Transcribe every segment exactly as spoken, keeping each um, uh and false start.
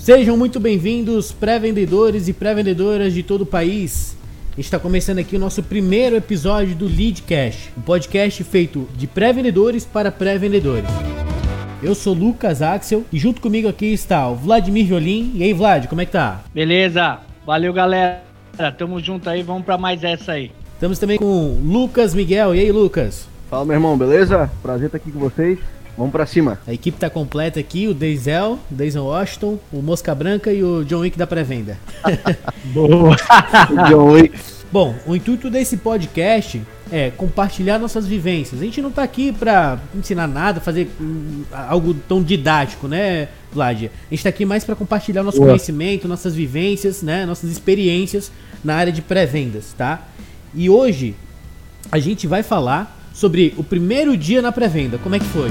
Sejam muito bem-vindos, pré-vendedores e pré-vendedoras de todo o país. A gente está começando aqui o nosso primeiro episódio do Leadcast, um podcast feito de pré-vendedores para pré-vendedores. Eu sou Lucas Axel e junto comigo aqui está o Vladimir Violim. E aí, Vlad, como é que tá? Beleza, valeu galera, tamo junto aí, vamos para mais essa aí. Estamos também com o Lucas Miguel. E aí, Lucas? Fala, meu irmão, beleza? Prazer estar aqui com vocês. Vamos pra cima. A equipe tá completa aqui, o Denzel, o Denzel Washington, o Mosca Branca e o John Wick da pré-venda. Boa! John Wick. Bom, o intuito desse podcast é compartilhar nossas vivências. A gente não tá aqui pra ensinar nada, fazer hum, algo tão didático, né, Vlad? A gente tá aqui mais pra compartilhar nosso Boa. conhecimento, nossas vivências, né, nossas experiências na área de pré-vendas, tá? E hoje a gente vai falar sobre o primeiro dia na pré-venda. Como é que foi?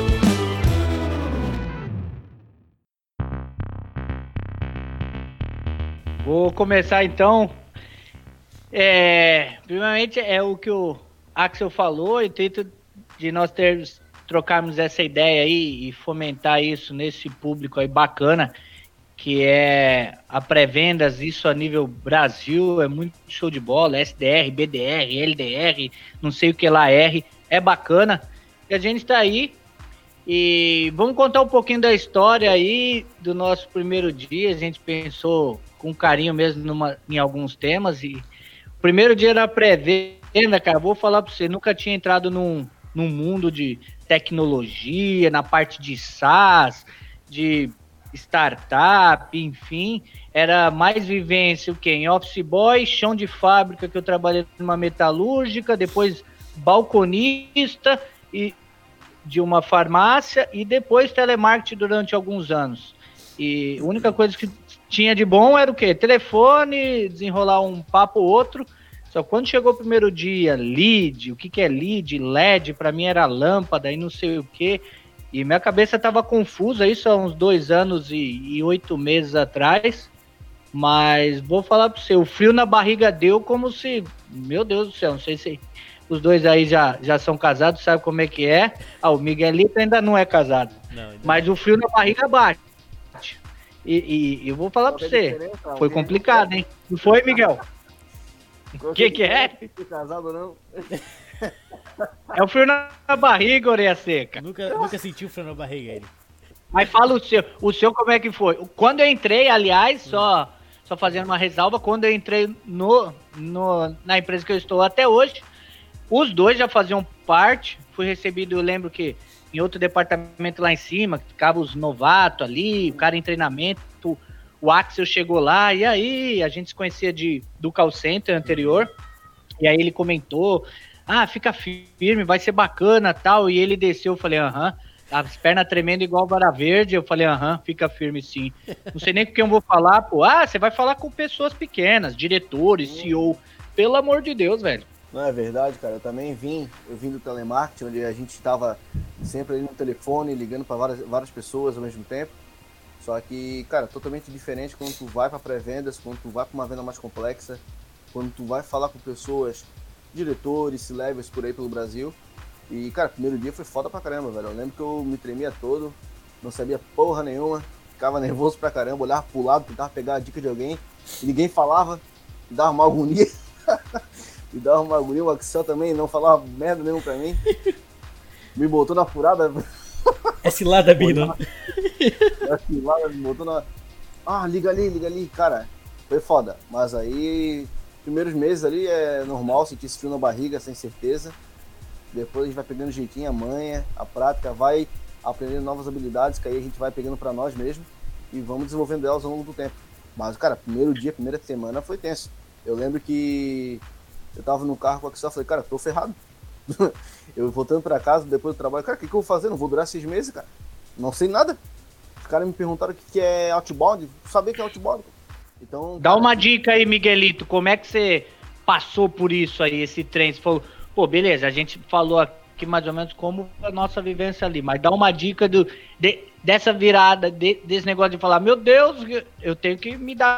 Vou começar então. É, primeiramente é o que o Axel falou, intuito de nós termos, trocarmos essa ideia aí e fomentar isso nesse público aí bacana, que é a pré-vendas, isso a nível Brasil, é muito show de bola, S D R, B D R, L D R, não sei o que lá R, é bacana, e a gente está aí, e vamos contar um pouquinho da história aí, do nosso primeiro dia. A gente pensou com carinho mesmo numa, em alguns temas, e o primeiro dia da pré-venda, cara, vou falar para você, nunca tinha entrado num, num mundo de tecnologia, na parte de SaaS, de startup, enfim, era mais vivência o quê? Em office boy, chão de fábrica, que eu trabalhei numa metalúrgica, depois balconista e de uma farmácia e depois telemarketing durante alguns anos. E a única coisa que tinha de bom era o quê? Telefone, desenrolar um papo ou outro. Só quando chegou o primeiro dia, lead, o que que é lead? L E D, para mim era lâmpada e não sei o quê. E minha cabeça estava confusa, isso há uns dois anos e, e oito meses atrás. Mas vou falar para você, o frio na barriga deu como se... Meu Deus do céu, não sei se os dois aí já, já são casados, sabe como é que é. Ah, o Miguelito ainda não é casado. Não, mas não. O frio na barriga bate. E, e eu vou falar para você, foi complicado, hein? Não foi, Miguel? O que que é? Casado não? É o frio na barriga, orelha seca. Nunca, nunca sentiu frio na barriga ele. Mas fala o seu, o seu como é que foi? Quando eu entrei, aliás, só, só fazendo uma ressalva, quando eu entrei no, no, na empresa que eu estou até hoje, os dois já faziam parte, fui recebido, eu lembro que em outro departamento lá em cima, que ficava os novatos ali, o cara em treinamento, o Axel chegou lá, e aí, a gente se conhecia de, do call center anterior, e aí ele comentou, ah, fica firme, vai ser bacana, tal, e ele desceu, eu falei, aham, as pernas tremendo igual vara verde, eu falei, aham, fica firme sim. Não sei nem o que eu vou falar, pô, ah, você vai falar com pessoas pequenas, diretores, C E O, pelo amor de Deus, velho. Não é verdade, cara, eu também vim, eu vim do telemarketing, onde a gente estava sempre ali no telefone, ligando para várias, várias pessoas ao mesmo tempo. Só que, cara, totalmente diferente quando tu vai para pré-vendas, quando tu vai para uma venda mais complexa, quando tu vai falar com pessoas, diretores, C-levels por aí pelo Brasil. E, cara, primeiro dia foi foda pra caramba, velho. Eu lembro que eu me tremia todo, não sabia porra nenhuma, ficava nervoso pra caramba, olhava pro lado, tentava pegar a dica de alguém, e ninguém falava, me dava uma agonia. Me dava uma agonia, o Axel também não falava merda nenhuma pra mim. Me botou na furada. É cilada, Bino. É cilada, me botou na... Ah, liga ali, liga ali. Cara, foi foda. Mas aí, primeiros meses ali é normal, sentir esse frio na barriga, sem certeza. Depois a gente vai pegando jeitinho, a manha, a prática, vai aprendendo novas habilidades, que aí a gente vai pegando pra nós mesmo e vamos desenvolvendo elas ao longo do tempo. Mas, cara, primeiro dia, primeira semana foi tenso. Eu lembro que eu tava no carro com a Axel, falei, cara, tô ferrado. Eu voltando pra casa, depois do trabalho, cara, o que, que eu vou fazer? Não vou durar seis meses, cara. Não sei nada. Os caras me perguntaram o que, que é outbound, saber que é outbound. Então, dá cara, uma dica aí, Miguelito, como é que você passou por isso aí, esse trem? Você falou, pô, beleza, a gente falou aqui mais ou menos como a nossa vivência ali, mas dá uma dica do, de, dessa virada, de, desse negócio de falar, meu Deus, eu tenho que me dar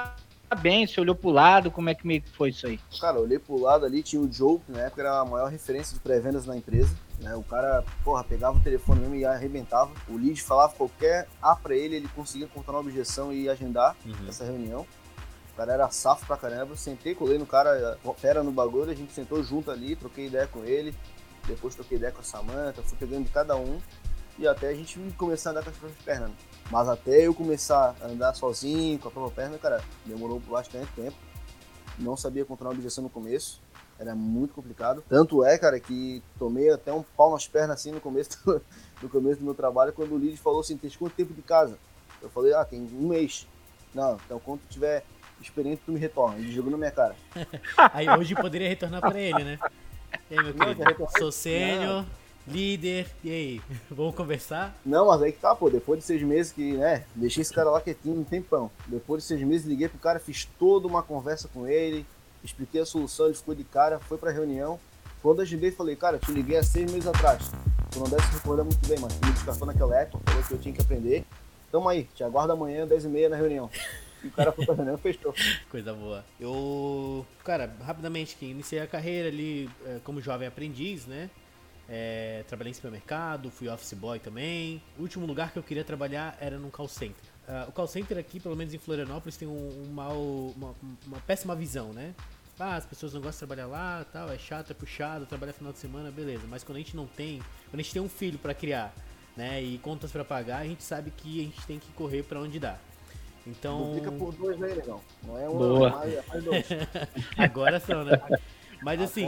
bem, você olhou pro lado, como é que me foi isso aí? Cara, eu olhei pro lado ali, tinha o Joe, que na época era a maior referência de pré-vendas na empresa, né? O cara, porra, pegava o telefone mesmo e arrebentava. O lead falava qualquer A pra ele, ele conseguia contar uma objeção e agendar uhum. essa reunião. O cara era safo pra caramba, eu sentei, colei no cara, fera no bagulho, a gente sentou junto ali, troquei ideia com ele, depois troquei ideia com a Samantha, fui pegando de cada um, e até a gente começar a andar com as próprias pernas. Mas até eu começar a andar sozinho, com a própria perna, cara, demorou bastante tempo. Não sabia controlar a objeção no começo, era muito complicado. Tanto é, cara, que tomei até um pau nas pernas assim no começo do, no começo do meu trabalho, quando o lead falou assim, tem quanto tempo de casa? Eu falei, ah, tem um mês. Não, então quando tu tiver experiente, tu me retorna. Ele jogou na minha cara. Aí hoje poderia retornar pra ele, né? E aí, meu querido? Sou sênior, líder, e aí? Vamos conversar? Não, mas aí que tá, pô. Depois de seis meses que, né, deixei esse cara lá quietinho um tempão. Depois de seis meses, liguei pro cara, fiz toda uma conversa com ele, expliquei a solução, ele ficou de cara, foi pra reunião. Quando eu agendei, falei, cara, te liguei há seis meses atrás. Tu não deve se recordar muito bem, mas tu me descartou naquela época, falou que eu tinha que aprender. Tamo aí, te aguardo amanhã, dez e meia na reunião. E o cara foi pra reunião e fechou. Coisa boa. Eu, cara, rapidamente, que iniciei a carreira ali é, como jovem aprendiz, né? É, trabalhei em supermercado, fui office boy também. O último lugar que eu queria trabalhar era num call center. Uh, o call center aqui, pelo menos em Florianópolis, tem um, um mal, uma, uma péssima visão, né? Ah, as pessoas não gostam de trabalhar lá, tal, é chato, é puxado, trabalha final de semana, beleza. Mas quando a gente não tem, quando a gente tem um filho pra criar, né, e contas pra pagar, a gente sabe que a gente tem que correr pra onde dá. Então... Multiplica por dois, né, legal? Não é uma, Boa. mais, é mais dois. Agora são, né? Mas assim...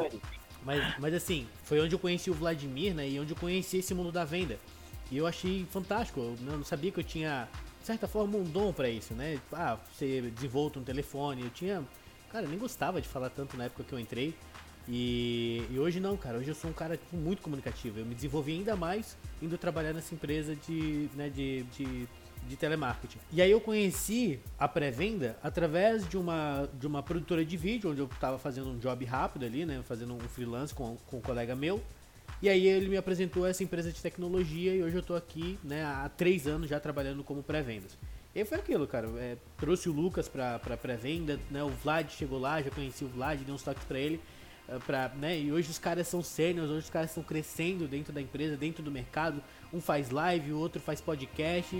Mas, mas assim, foi onde eu conheci o Vladimir, né? E onde eu conheci esse mundo da venda. E eu achei fantástico. Eu não sabia que eu tinha, de certa forma, um dom pra isso, né? Ah, ser desenvolto no telefone. Eu tinha... Cara, eu nem gostava de falar tanto na época que eu entrei. E, e hoje não, cara. Hoje eu sou um cara tipo, muito comunicativo. Eu me desenvolvi ainda mais indo trabalhar nessa empresa de, né, de, de, de telemarketing. E aí eu conheci a pré-venda através de uma, de uma produtora de vídeo, onde eu estava fazendo um job rápido ali, né? Fazendo um freelance com, com um colega meu. E aí ele me apresentou essa empresa de tecnologia e hoje eu tô aqui, né, há três anos já trabalhando como pré-vendas. E aí foi aquilo, cara, é, trouxe o Lucas pra, pra pré-venda, né, o Vlad chegou lá, já conheci o Vlad, dei uns toques pra ele, uh, pra, né, e hoje os caras são sêniors, hoje os caras estão crescendo dentro da empresa, dentro do mercado, um faz live, o outro faz podcast.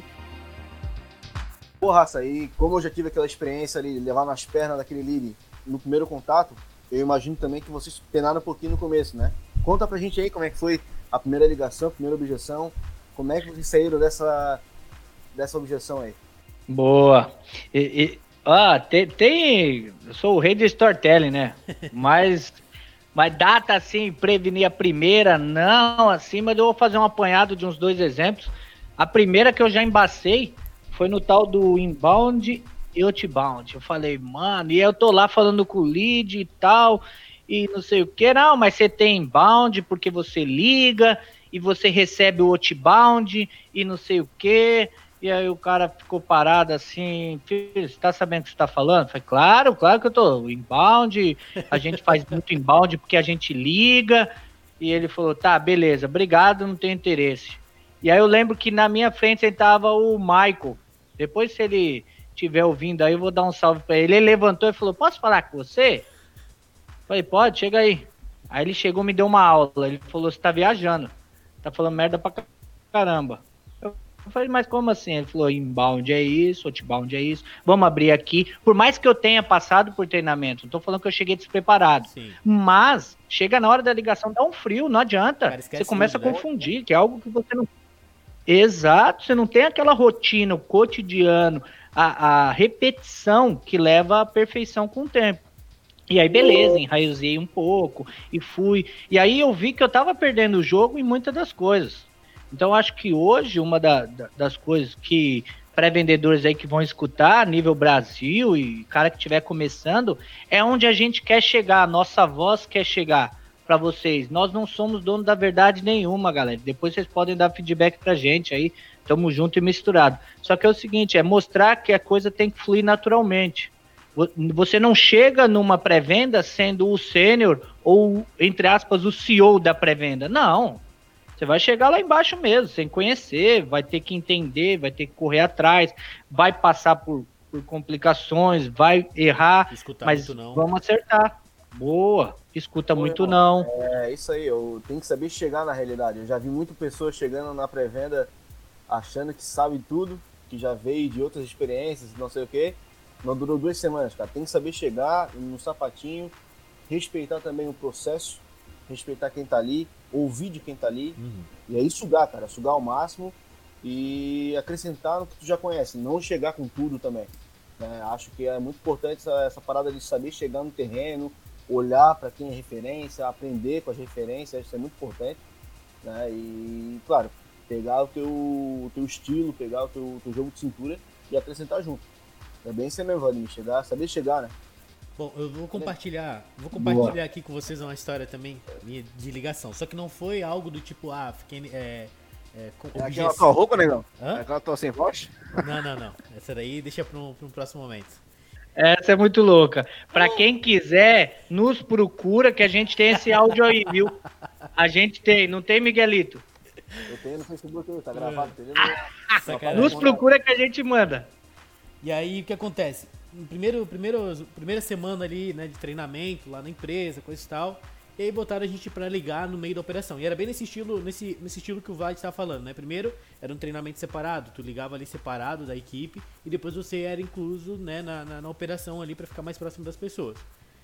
Pô, Raça, e como eu já tive aquela experiência ali, levar nas pernas daquele lead no primeiro contato, eu imagino também que vocês penaram um pouquinho no começo, né? Conta pra gente aí como é que foi a primeira ligação, a primeira objeção, como é que vocês saíram dessa, dessa objeção aí? Boa. E, e, ah, tem, tem... Eu sou o rei do storytelling, né? Mas, mas data assim, prevenir a primeira, não, assim, mas eu vou fazer um apanhado de uns dois exemplos. A primeira que eu já embacei foi no tal do inbound e outbound. Eu falei, mano, e eu tô lá falando com o lead e tal, e não sei o que, não, mas você tem inbound porque você liga e você recebe o outbound e não sei o que. E aí o cara ficou parado assim, filho, você tá sabendo o que você tá falando? Eu falei, claro, claro que eu tô. Inbound, a gente faz muito inbound porque a gente liga. E ele falou, tá, beleza, obrigado, não tenho interesse. E aí eu lembro que na minha frente estava o Michael. Depois, se ele estiver ouvindo aí, eu vou dar um salve pra ele. Ele levantou e falou, posso falar com você? Eu falei, pode, chega aí. Aí ele chegou e me deu uma aula. Ele falou, você tá viajando. Tá falando merda pra caramba. Eu falei, mas como assim? Ele falou, inbound é isso, outbound é isso. Vamos abrir aqui. Por mais que eu tenha passado por treinamento, não tô falando que eu cheguei despreparado. Sim. Mas chega na hora da ligação, dá um frio, não adianta. Você começa tudo, a confundir, né? Que é algo que você não... Exato, você não tem aquela rotina, o cotidiano, a, a repetição que leva à perfeição com o tempo. E aí, beleza, enraizei um pouco e fui. E aí eu vi que eu tava perdendo o jogo em muitas das coisas. Então, acho que hoje, uma da, da, das coisas que pré-vendedores aí que vão escutar, nível Brasil e cara que estiver começando, é onde a gente quer chegar, a nossa voz quer chegar para vocês. Nós não somos dono da verdade nenhuma, galera. Depois vocês podem dar feedback pra gente aí, tamo junto e misturado. Só que é o seguinte, é mostrar que a coisa tem que fluir naturalmente. Você não chega numa pré-venda sendo o sênior ou, entre aspas, o C E O da pré-venda. Não. Você vai chegar lá embaixo mesmo, sem conhecer, vai ter que entender, vai ter que correr atrás, vai passar por, por complicações, vai errar, Escutar mas muito não. vamos acertar. Boa, escuta Pô, muito irmão, não. É isso aí, eu tenho que saber chegar na realidade. Eu já vi muitas pessoas chegando na pré-venda achando que sabe tudo, que já veio de outras experiências, não sei o que. Não durou duas semanas, cara. Tem que saber chegar no sapatinho, respeitar também o processo, respeitar quem tá ali, ouvir de quem tá ali, Uhum. e aí sugar, cara, sugar ao máximo e acrescentar no que tu já conhece, não chegar com tudo também. Né? Acho que é muito importante essa, essa parada de saber chegar no terreno, olhar para quem é referência, aprender com as referências, isso é muito importante. Né? E, claro, pegar o teu, o teu estilo, pegar o teu, teu jogo de cintura e acrescentar junto. É bem isso mesmo, Vladimir, chegar, saber chegar, né? Bom, eu vou compartilhar, vou compartilhar Boa. aqui com vocês uma história também minha de ligação. Só que não foi algo do tipo, ah, fiquei é, é, com é aquela tua roupa, negão? Hã? É aquela tua sem voz? Não, não, não. Essa daí deixa para um, para um próximo momento. Essa é muito louca. Para quem quiser, nos procura que a gente tem esse áudio aí, viu? A gente tem, não tem, Miguelito? Eu tenho no Facebook, tá gravado, entendeu? Nos procura que a gente manda. E aí, o que acontece? No primeiro, primeiro, primeira semana ali, né, de treinamento lá na empresa, coisa e tal, e aí botaram a gente pra ligar no meio da operação. E era bem nesse estilo, nesse, nesse estilo que o Vlad estava falando, né? Primeiro, era um treinamento separado, tu ligava ali separado da equipe, e depois você era incluso, né, na, na, na operação ali pra ficar mais próximo das pessoas.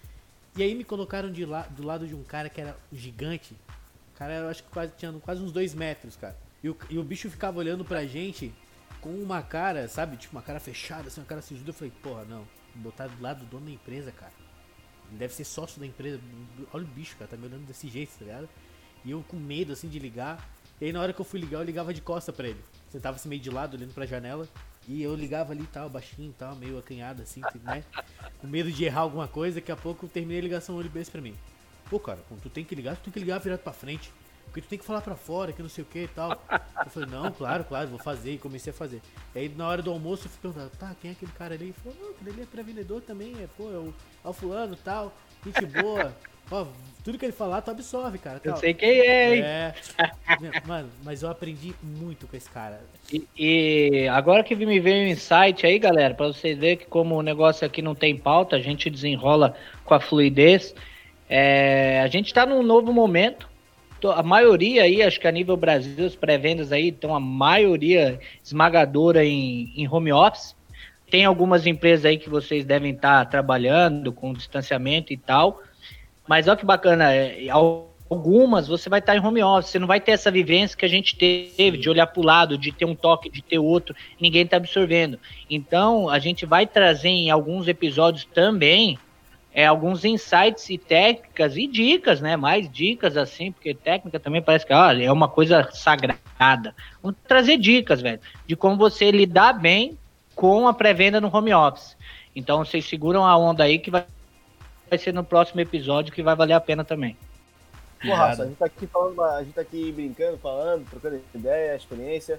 E aí me colocaram de la, do lado de um cara que era gigante. O cara, eu acho que quase, tinha quase uns dois metros, cara. E o, e o bicho ficava olhando pra gente com uma cara, sabe? Tipo, uma cara fechada, assim, uma cara sisuda. Eu falei, porra, não. Botar do lado do dono da empresa, cara. Ele deve ser sócio da empresa. Olha o bicho, cara. Tá me olhando desse jeito, tá ligado? E eu com medo, assim, de ligar. E aí, na hora que eu fui ligar, eu ligava de costa pra ele. Sentava assim meio de lado, olhando pra janela. E eu ligava ali e tal, baixinho e tal, meio acanhado, assim, né? Com medo de errar alguma coisa. Daqui a pouco eu terminei a ligação, ele disse pra mim. Pô, cara, quando tu tem que ligar, tu tem que ligar virado pra frente. Porque tu tem que falar pra fora, que não sei o que e tal. Eu falei, não, claro, claro, vou fazer. E comecei a fazer. E aí na hora do almoço eu fui perguntando, tá, quem é aquele cara ali? Ele falou, não, aquele ali é pré-vendedor também, é, pô, é o, é o fulano e tal, gente boa. Ó, tudo que ele falar, tu absorve, cara. Tal. Eu sei quem é, hein? É. Mano, mas eu aprendi muito com esse cara. E, e agora que me veio um insight aí, galera, pra vocês verem que como o negócio aqui não tem pauta, a gente desenrola com a fluidez. É, a gente tá num novo momento. A maioria aí, acho que a nível Brasil, as pré-vendas aí estão a maioria esmagadora em, em home office. Tem algumas empresas aí que vocês devem estar trabalhando com distanciamento e tal. Mas olha que bacana, é, algumas você vai estar em home office, você não vai ter essa vivência que a gente teve, de olhar para o lado, de ter um toque, de ter outro, ninguém está absorvendo. Então, a gente vai trazer em alguns episódios também É, alguns insights e técnicas e dicas, né? Mais dicas assim, porque técnica também parece que ó, é uma coisa sagrada. Vamos trazer dicas, velho, de como você lidar bem com a pré-venda no home office. Então, vocês seguram a onda aí que vai, vai ser no próximo episódio que vai valer a pena também. Pô, Raça, a gente tá aqui falando, a gente tá aqui brincando, falando, trocando ideia, experiência.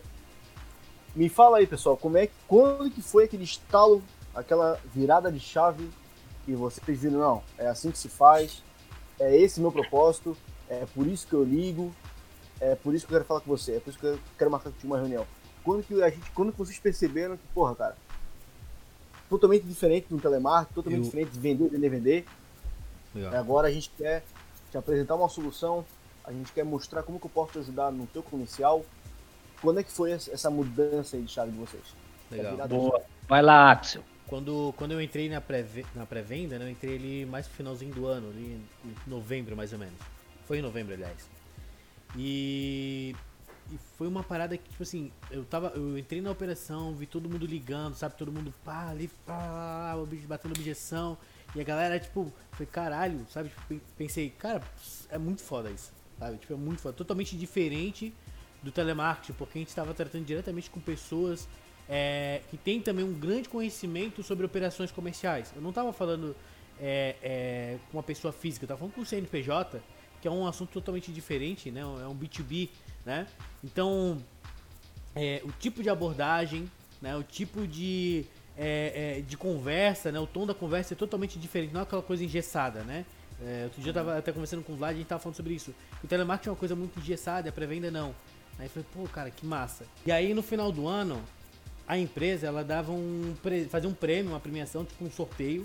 Me fala aí, pessoal, como é que, quando que foi aquele estalo, aquela virada de chave e vocês viram, não, é assim que se faz, é esse meu propósito, é por isso que eu ligo, é por isso que eu quero falar com você, é por isso que eu quero marcar contigo uma reunião. Quando que, a gente, quando que vocês perceberam que, porra, cara, totalmente diferente do telemarketing, totalmente eu... diferente de vender, vender, vender, Legal. Agora a gente quer te apresentar uma solução, a gente quer mostrar como que eu posso te ajudar no teu comercial. Quando é que foi essa mudança aí de chave de vocês? Legal. Boa. Vai lá, Axel. Quando, quando eu entrei na pré-venda, na pré-venda, né, eu entrei ali mais pro finalzinho do ano, ali em novembro mais ou menos. Foi em novembro, aliás. E, e foi uma parada que, tipo assim, eu tava, eu entrei na operação, vi todo mundo ligando, sabe? Todo mundo pá, ali, pá, o bicho batendo objeção. E a galera, tipo, foi caralho, sabe? Tipo, pensei, cara, é muito foda isso, sabe? Tipo, é muito foda. Totalmente diferente do telemarketing, porque a gente tava tratando diretamente com pessoas... É, que tem também um grande conhecimento sobre operações comerciais. Eu não estava falando é, é, com uma pessoa física, eu estava falando com o C N P J, que é um assunto totalmente diferente, né? É um B dois B, né? Então, é, o tipo de abordagem, né? O tipo de, é, é, de conversa, né? O tom da conversa é totalmente diferente, não é aquela coisa engessada, né? É, outro dia eu estava até conversando com o Vlad, a gente estava falando sobre isso. O telemarketing é uma coisa muito engessada, a pré-venda não. Aí eu falei, pô, cara, que massa. E aí no final do ano, a empresa, ela dava um, fazia um prêmio, uma premiação, tipo um sorteio,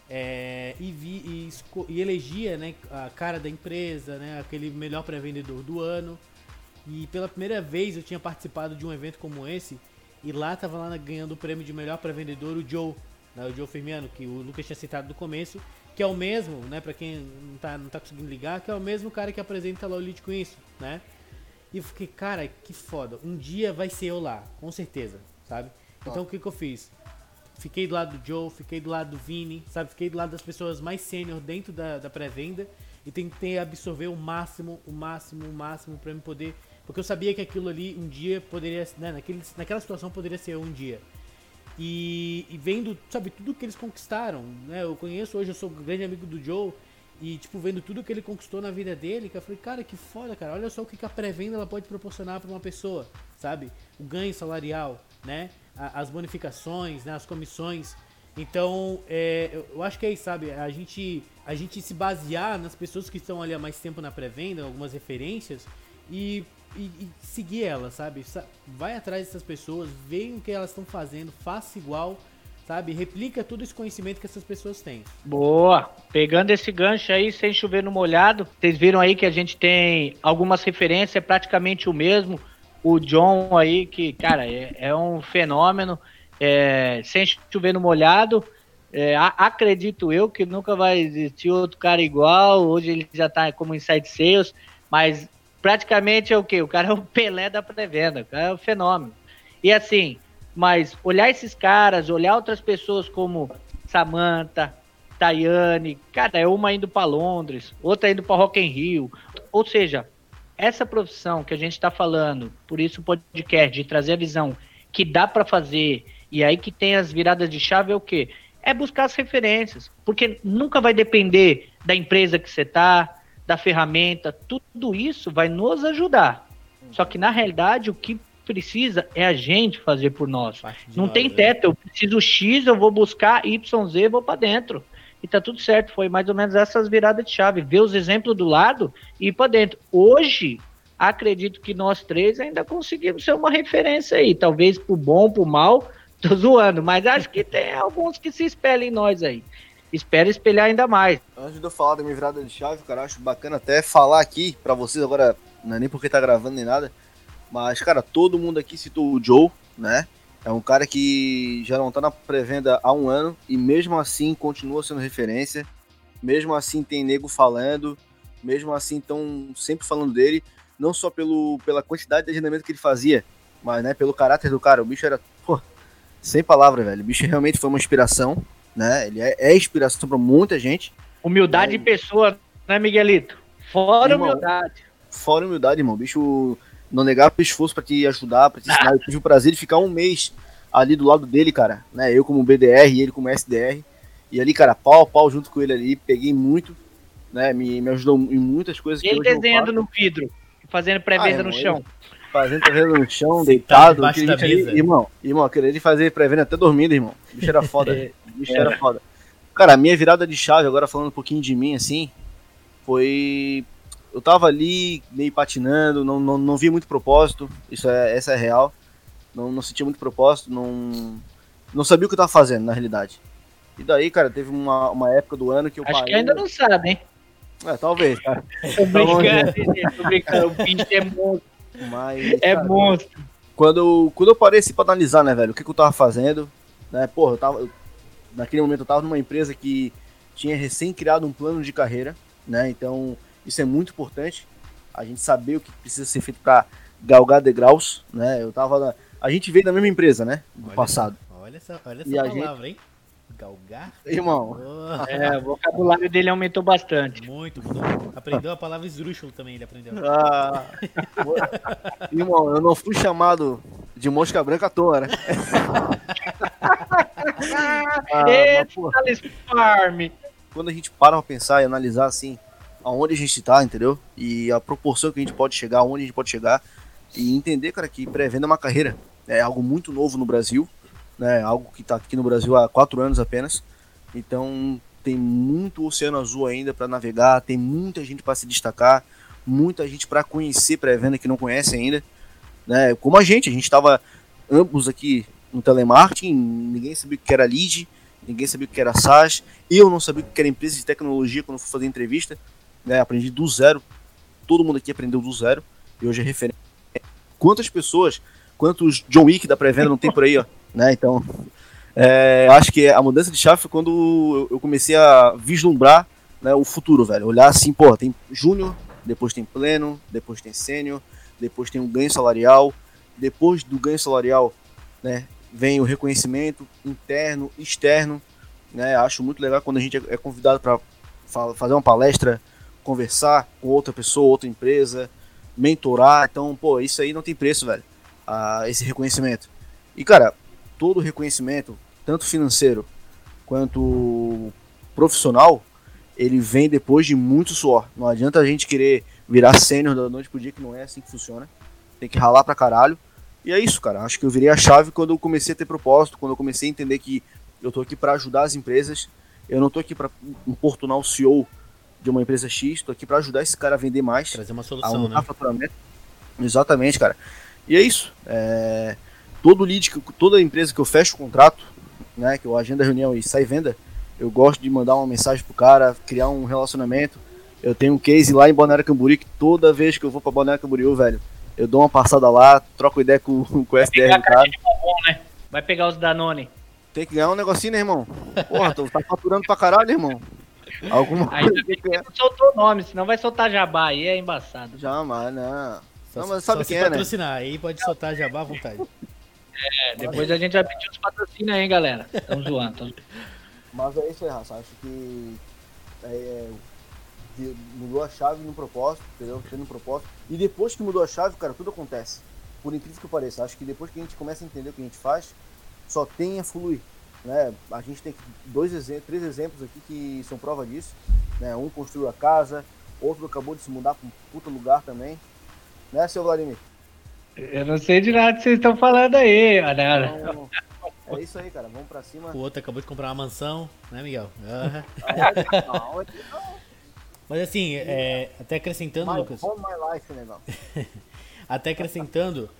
é, e, vi, e, esco, e elegia, né, a cara da empresa, né, aquele melhor pré-vendedor do ano. E pela primeira vez eu tinha participado de um evento como esse, e lá tava lá ganhando o prêmio de melhor pré-vendedor o Joe, né, o Joe Firmiano, que o Lucas tinha citado no começo, que é o mesmo, né, pra quem não tá, não tá conseguindo ligar, que é o mesmo cara que apresenta lá o Lead com isso, né. E eu fiquei, cara, que foda, um dia vai ser eu lá, com certeza, sabe? Então o que que eu fiz? Fiquei do lado do Joe, fiquei do lado do Vini, sabe? Fiquei do lado das pessoas mais sênior dentro da, da pré-venda e tentei absorver o máximo, o máximo, o máximo pra me poder... Porque eu sabia que aquilo ali um dia poderia, né, naquele, naquela situação poderia ser um dia. E, e vendo, sabe, tudo que eles conquistaram, né? Eu conheço hoje, eu sou grande amigo do Joe e, tipo, vendo tudo que ele conquistou na vida dele, que eu falei, cara, que foda, cara. Olha só o que a pré-venda ela pode proporcionar pra uma pessoa, sabe? O ganho salarial, né? As bonificações, né? As comissões. Então, é, eu acho que é isso, sabe? A gente, a gente se basear nas pessoas que estão ali há mais tempo na pré-venda, algumas referências, e, e, e seguir elas, sabe? Vai atrás dessas pessoas, vê o que elas estão fazendo, faça igual, sabe? Replica todo esse conhecimento que essas pessoas têm. Boa! Pegando esse gancho aí, sem chover no molhado, vocês viram aí que a gente tem algumas referências, é praticamente o mesmo. O John aí, que, cara, é, é um fenômeno, é, sem chover no molhado, é, a, acredito eu que nunca vai existir outro cara igual, hoje ele já tá como inside sales, mas praticamente é o quê? O cara é o Pelé da pré-venda, o cara é um fenômeno. E assim, mas olhar esses caras, olhar outras pessoas como Samantha, Tayane, cara, é uma indo para Londres, outra indo para Rock in Rio, ou seja... Essa profissão que a gente está falando, por isso o podcast, de trazer a visão que dá para fazer, e aí que tem as viradas de chave é o quê? É buscar as referências, porque nunca vai depender da empresa que você está, da ferramenta, tudo isso vai nos ajudar. Só que na realidade o que precisa é a gente fazer por nós. Não nós, tem teto, né? Eu preciso X, eu vou buscar Y, Z, vou para dentro. E tá tudo certo, foi mais ou menos essas viradas de chave, ver os exemplos do lado e ir pra dentro. Hoje, acredito que nós três ainda conseguimos ser uma referência aí, talvez pro bom, pro mal, tô zoando, mas acho que tem alguns que se espelham em nós aí. Espero espelhar ainda mais. Antes de eu falar da minha virada de chave, cara, acho bacana até falar aqui pra vocês, agora, não é nem porque tá gravando nem nada, mas, cara, todo mundo aqui citou o Joe, né? É um cara que já não tá na pré-venda há um ano e mesmo assim continua sendo referência, mesmo assim tem nego falando, mesmo assim estão sempre falando dele, não só pelo, pela quantidade de agendamento que ele fazia, mas, né, pelo caráter do cara. O bicho era, pô, sem palavras, velho. O bicho realmente foi uma inspiração, né? Ele é, é inspiração pra muita gente. Humildade de pessoa, né, Miguelito? Fora irmão, humildade. Fora humildade, irmão. O bicho não negava o esforço pra te ajudar, pra te ensinar. Eu tive o prazer de ficar um mês ali do lado dele, cara, né? Eu como B D R e ele como S D R. E ali, cara, pau a pau junto com ele ali, peguei muito, né? Me, me ajudou em muitas coisas. E ele desenhando no vidro, fazendo pré-venda ah, no chão. Fazendo pré-venda no chão, deitado. Debaixo da mesa. Ali, irmão, irmão, queria ele fazer pré-venda até dormindo, irmão. O bicho era foda. O bicho era foda. Cara, a minha virada de chave, agora falando um pouquinho de mim, assim, foi... Eu tava ali meio patinando, não, não, não via muito propósito, isso é, essa é real. Não, não sentia muito propósito, não, não sabia o que eu tava fazendo, na realidade. E daí, cara, teve uma, uma época do ano que eu Acho parei... que ainda não sabe, hein? É, talvez, cara. Tô brincando, gente, tô brincando, o bicho é monstro. Mas, é cara, monstro. Quando eu, quando eu parei assim pra analisar, né, velho, o que, que eu tava fazendo, né, porra, eu tava... Eu, naquele momento eu tava numa empresa que tinha recém criado um plano de carreira, né, então isso é muito importante, a gente saber o que precisa ser feito pra galgar degraus, né, eu tava... Na, a gente veio da mesma empresa, né, do olha passado. Essa, olha essa, olha essa e palavra, gente... hein? Galgar? Irmão. Oh. É, o vocabulário dele aumentou bastante. Muito, mudou. Aprendeu a palavra esdrúxulo também, ele aprendeu. Ah, irmão, eu não fui chamado de mosca branca à toa, né? ah, Eita, Farm. Quando a gente para pra pensar e analisar assim, aonde a gente tá, entendeu? E a proporção que a gente pode chegar, aonde a gente pode chegar, e entender, cara, que pré-venda é uma carreira, é algo muito novo no Brasil, né? Algo que tá aqui no Brasil há quatro anos apenas. Então tem muito oceano azul ainda para navegar, tem muita gente para se destacar, muita gente para conhecer pré-venda que não conhece ainda, né? Como a gente, a gente estava ambos aqui no telemarketing, ninguém sabia o que era lead, ninguém sabia o que era SaaS, eu não sabia o que era empresa de tecnologia quando fui fazer entrevista, né? Aprendi do zero, todo mundo aqui aprendeu do zero, e hoje é referência. Quantas pessoas, quantos John Wick da pré-venda não tem por aí, ó, né? Então, é, acho que a mudança de chave foi quando eu comecei a vislumbrar, né, o futuro, velho, olhar assim, pô, tem júnior, depois tem pleno, depois tem sênior, depois tem um ganho salarial, depois do ganho salarial, né, vem o reconhecimento interno, externo, né, acho muito legal quando a gente é convidado para fazer uma palestra, conversar com outra pessoa, outra empresa, mentorar, então, pô, isso aí não tem preço, velho, ah, esse reconhecimento. E, cara, todo reconhecimento, tanto financeiro quanto profissional, ele vem depois de muito suor. Não adianta a gente querer virar sênior da noite pro dia, que não é assim que funciona. Tem que ralar pra caralho. E é isso, cara. Acho que eu virei a chave quando eu comecei a ter propósito, quando eu comecei a entender que eu tô aqui para ajudar as empresas. Eu não tô aqui para importunar o C E O de uma empresa X, tô aqui para ajudar esse cara a vender mais. Trazer uma solução, né? Faturamento. Exatamente, cara. E é isso. É... Todo lead, toda empresa que eu fecho o contrato, né, que eu agendo a reunião e sai venda, eu gosto de mandar uma mensagem pro cara, criar um relacionamento. Eu tenho um case lá em Balneário Camboriú que toda vez que eu vou pra Balneário Camboriú, velho, eu dou uma passada lá, troco ideia com, com o S D R do cara. De bombom, né? Vai pegar os Danone. Tem que ganhar um negocinho, né, irmão? Porra, tu tá faturando pra caralho, irmão. Alguma Ainda coisa bem que que ganhar. não soltou o nome, senão vai soltar jabá, aí é embaçado. Jamais, não. Só, Não, mas só sabe se quem é, né? patrocinar, aí pode soltar jabá à vontade. É, depois a gente vai pedir os patrocínios aí, galera. Tamo zoando, tamo zoando. Mas é isso aí, Raça. Acho que é, que mudou a chave no propósito, entendeu? Tendo um propósito. E depois que mudou a chave, cara, tudo acontece. Por incrível que pareça. Acho que depois que a gente começa a entender o que a gente faz, só tem a fluir. Né? A gente tem dois exemplos, três exemplos aqui que são prova disso. Né? Um construiu a casa, outro acabou de se mudar para um puta lugar também. Né, seu Vladimir? Eu não sei de nada que vocês estão falando aí, galera. Então, é isso aí, cara. Vamos pra cima. O outro acabou de comprar uma mansão, né, Miguel? Uhum. Aonde? Mas assim, é, até acrescentando, My Lucas. home, my life, negão. Até acrescentando,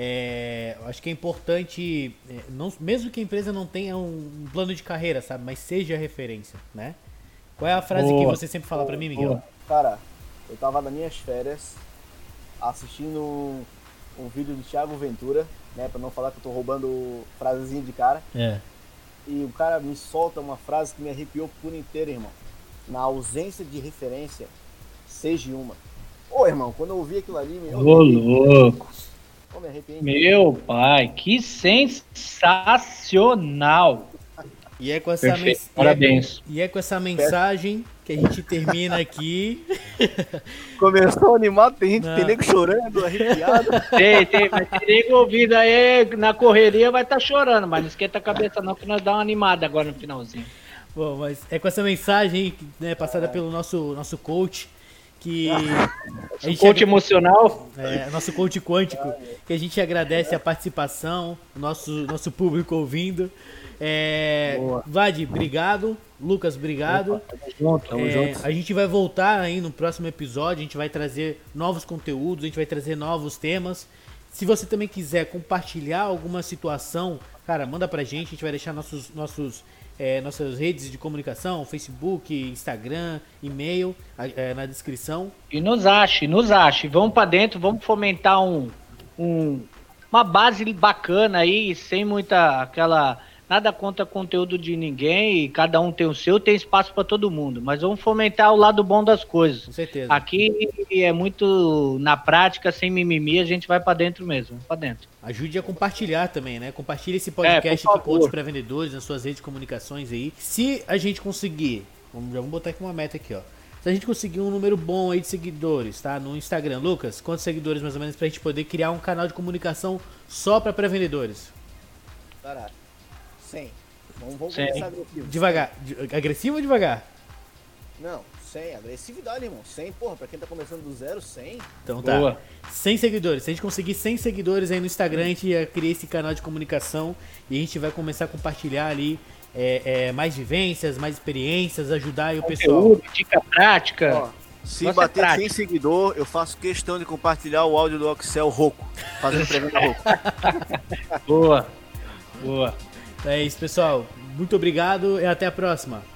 é, eu acho que é importante, é, não, mesmo que a empresa não tenha um plano de carreira, sabe? Mas seja referência, né? Qual é a frase Boa. que você sempre fala pra mim, Miguel? Boa. Cara, eu tava nas minhas férias assistindo um, um vídeo do Thiago Ventura, né? Pra não falar que eu tô roubando frasezinha de cara. É. E o cara me solta uma frase que me arrepiou por inteiro, irmão. Na ausência de referência, seja uma. Ô, irmão, quando eu ouvi aquilo ali, me Ô, louco. Ô, me arrepiei. Meu pai, que sensacional. E é com essa, Perfeito, mens- parabéns. E é, e é com essa mensagem que a gente termina aqui. Começou animado, tem gente, Não. tem nego chorando, arrepiado. Tem, tem, mas tem ouvido aí na correria vai estar chorando, mas não esquenta a cabeça não, que nós dá uma animada agora no finalzinho. Bom, mas é com essa mensagem, né, passada pelo nosso, nosso coach, que a gente Coach agra- emocional. é, nosso coach quântico, que a gente agradece a participação, o nosso, nosso público ouvindo. É, Vlad, obrigado. Lucas, obrigado. Tamo É, junto. a gente vai voltar aí no próximo episódio, a gente vai trazer novos conteúdos, a gente vai trazer novos temas. Se você também quiser compartilhar alguma situação, cara, manda pra gente, a gente vai deixar nossos, nossos, é, nossas redes de comunicação, Facebook, Instagram, e-mail, é, na descrição. E nos ache, nos ache. Vamos pra dentro, vamos fomentar um, um, uma base bacana aí, sem muita aquela... Nada contra conteúdo de ninguém, cada um tem o seu, tem espaço para todo mundo. Mas vamos fomentar o lado bom das coisas. Com certeza. Aqui é muito na prática, sem mimimi, a gente vai para dentro mesmo, para dentro. Ajude a compartilhar também, né? Compartilhe esse podcast É, por aqui com outros favor. pré-vendedores nas suas redes de comunicações aí. Se a gente conseguir, vamos, já vamos botar aqui uma meta aqui, ó. Se a gente conseguir um número bom aí de seguidores, tá? No Instagram. Lucas, quantos seguidores mais ou menos pra gente poder criar um canal de comunicação só pra pré-vendedores? Caraca. cem. Vamos, vamos cem. começar agressivo. Devagar. De- agressivo ou devagar? Não, cem. Agressividade, irmão. cem, porra, pra quem tá começando do zero, cem. Então tá. Boa. cem seguidores. Se a gente conseguir cem seguidores aí no Instagram, a gente ia criar esse canal de comunicação e a gente vai começar a compartilhar ali é, é, mais vivências, mais experiências, ajudar aí o pessoal. Conteúdo, dica prática. Ó, se Nossa, é bater cem prático. seguidor, eu faço questão de compartilhar o áudio do Axel rouco. Fazendo pré-venda rouco. Boa. Boa. É isso, pessoal. Muito obrigado e até a próxima.